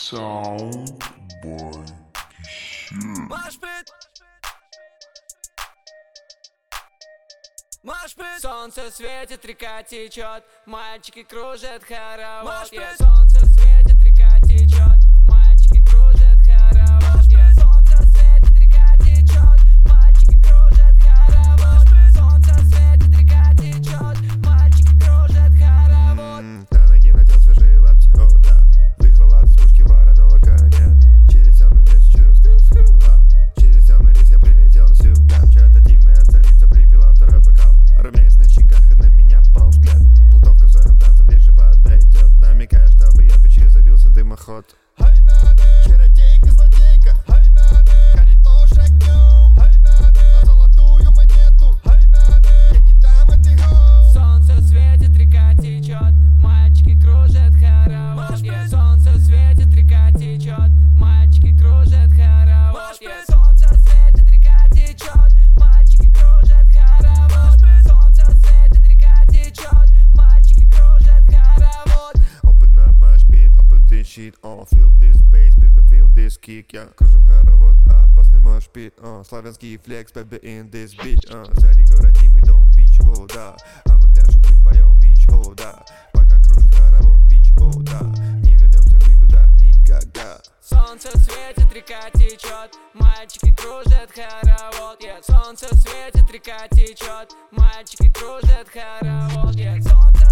Sound by Машпит. Солнце светит, река течет, мальчики кружат хоровод. Солнце светит, река течет, мальчики кружат хоровод. Солнце светит, река течет, мальчики кружат хоровод. Солнце светит, река течет, мальчики кружат хоровод. На ноги надел свежие лапти, о да. Вызвала из пушки вороного коня. Через темный лес через темный лес я прилетел сюда. Чья-то дивная царица припила второй бокал. Румянец на щеках и на меня пал взгляд. Плутовка в своем танце ближе подойдет, намекая, чтобы я в печи забился дымоход. Чародейка, злодейка, горит нож огнем. На золотую монету я не дам этой год. Солнце светит, река течет, мальчики кружат хоровод. Солнце светит, река течет, мальчики кружат хоровод. Солнце светит, река течет, мальчики кружат хоровод. Солнце светит, река течет, мальчики кружат хоровод. Open up my speed, open this shit, oh, feel this bass, baby, feel this kick. Я кружу хоровод, опасный мошпит, славянский флекс, baby, in this beat. За рекой родимый дом, бич, о да. А мы пляшем, мы поем, бич, о да. Пока кружит хоровод, бич, о да. Не вернемся мы туда никогда. Солнце светит, река течет, мальчики кружат хоровод. Солнце светит, река течет, мальчики кружат хоровод. Солнце